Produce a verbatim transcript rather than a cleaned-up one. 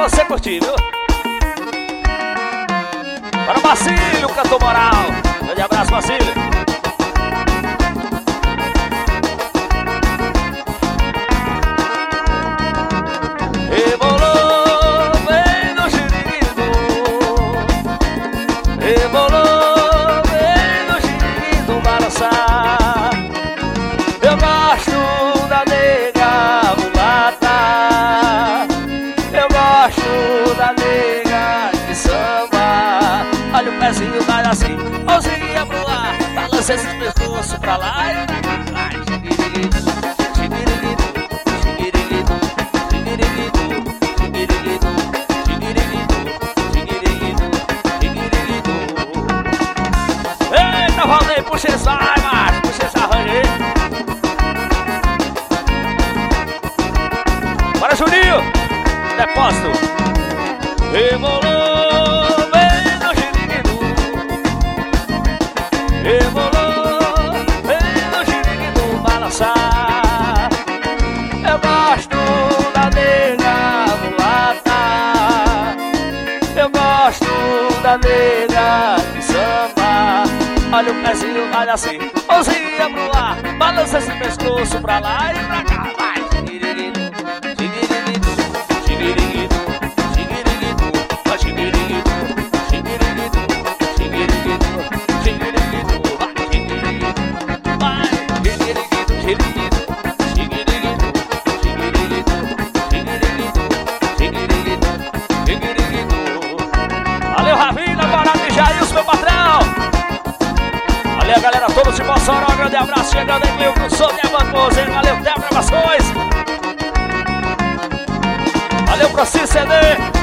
você curtir, viu? Para o Marcílio, cantor moral. Grande abraço, Marcílio. Rebolou, vem no giriguido. Rebolou, vem no giriguido balançar. Eu gosto da nega mulata. Eu gosto da nega de samba. Olha o pezinho, vai assim, mãozinha pro ar. Balança esse pescoço pra lá e pra cá. Vai, xiriguido, xiriguido, xiriguido, xiriguido, xiriguido, xiriguido, xiriguido, xiriguido. Eita, Valnei, puxa esse ar, macho, puxa esse arranjo aí. Bora, Juninho, depósito. Rebolou, vem no giriguido. Rebolou, vem no giriguido balançar. Eu gosto da nega mulata. Eu gosto da nega de samba. Olha o pezinho, olha assim, mãozinha pro ar. Balança esse pescoço pra lá e pra cá. Vai, xiriguido, xiriguido, xiriguido, xiriguido, vai, xiriguido, xiriguido, xiriguido, xiriguido, vai, xiriguido, vai, xiriguido, xiriguido, xiriguido, xiriguido, xiriguido, xiriguido, xiriguido. Valeu, Ravina, bora de Jailson, meu patrão. Valeu, galera, todos de Mossoró, um grande abraço, chegando aí, Cleo, com som de Avantoso, valeu, Té Gravações. Valeu, Francisco C D.